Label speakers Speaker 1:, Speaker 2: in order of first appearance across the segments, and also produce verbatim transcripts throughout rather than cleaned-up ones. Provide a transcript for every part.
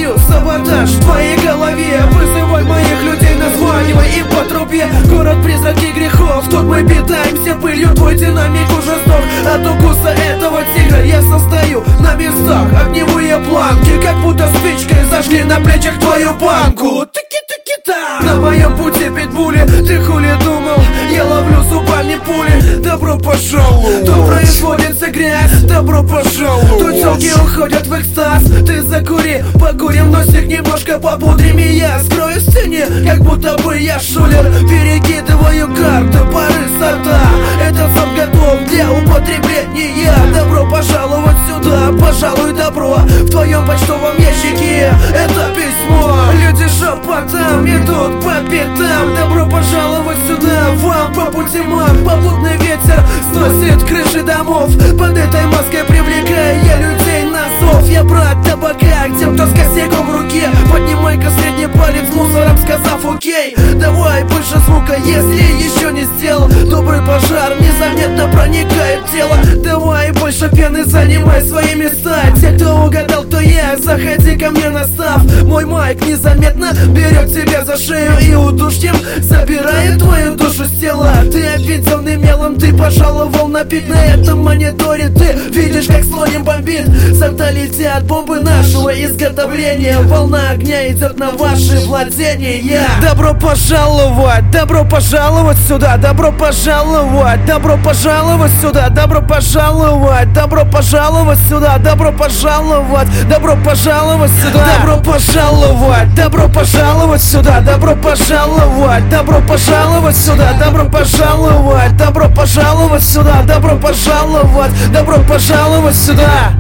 Speaker 1: сею саботаж в твоей голове. Вызывай моих людей, названивай и по трубе. Город призраки грехов, тут мы питаемся пылью. Твой динамик уже сдох от укуса этого тигра. Я создаю на местах огневые планки, как будто спичкой зажгли на плечах твою банку. Тики-тики-та. На моем пути питбули, ты хули думал? Я ловлю зубами пули. Добро пожаловать. Тут производится грязь. Добро пожаловать. Тут телки уходят в экстаз. Ты закури, покурим носик немножко попудрим. И я скрою сцене, как будто бы я шулер. Перекидываю карты, пары сорта. Этот сорт готов для употребления. Добро пожаловать сюда, пожалуй, добро. В твоем почтовом ящике это письмо. Люди шепотом идут по пятам. Добро пожаловать сюда, вам по пути мам. Попутный ветер сносит крыши домов. Под этой маской привлекая я людей на зов. Я брат табака к тем, кто с косяком в руке. Поднимай-ка средний палец мусором, сказав окей. Давай больше звука, если еще не сделал. Добрый пожар незаметно проникает в тело. Давай больше пены, занимай свои места. Те, кто угадал, кто я, заходи ко мне на став. Мой майк незаметно берет тебя за шею и удушьем забирает твою душу с тела. Ты обведенный мелом, ты пожаловал на пик на этом мониторе. Ты видишь, как слоем бомбит. С орта летят бомбы нашего изготовления. Волна огня идет на ваши владения. Добро пожаловать, добро пожаловать сюда. Добро пожаловать, добро пожаловать сюда. Добро пожаловать, добро пожаловать сюда. Добро пожаловать, добро пожаловать сюда. Добро пожаловать, добро пожаловать сюда. Добро пожаловать, добро пожаловать сюда. Добро пожаловать, добро пожаловать сюда. Добро пожаловать, добро пожаловать сюда.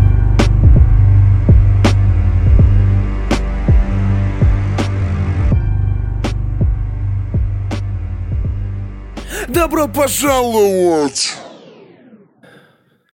Speaker 2: Добро пожаловать!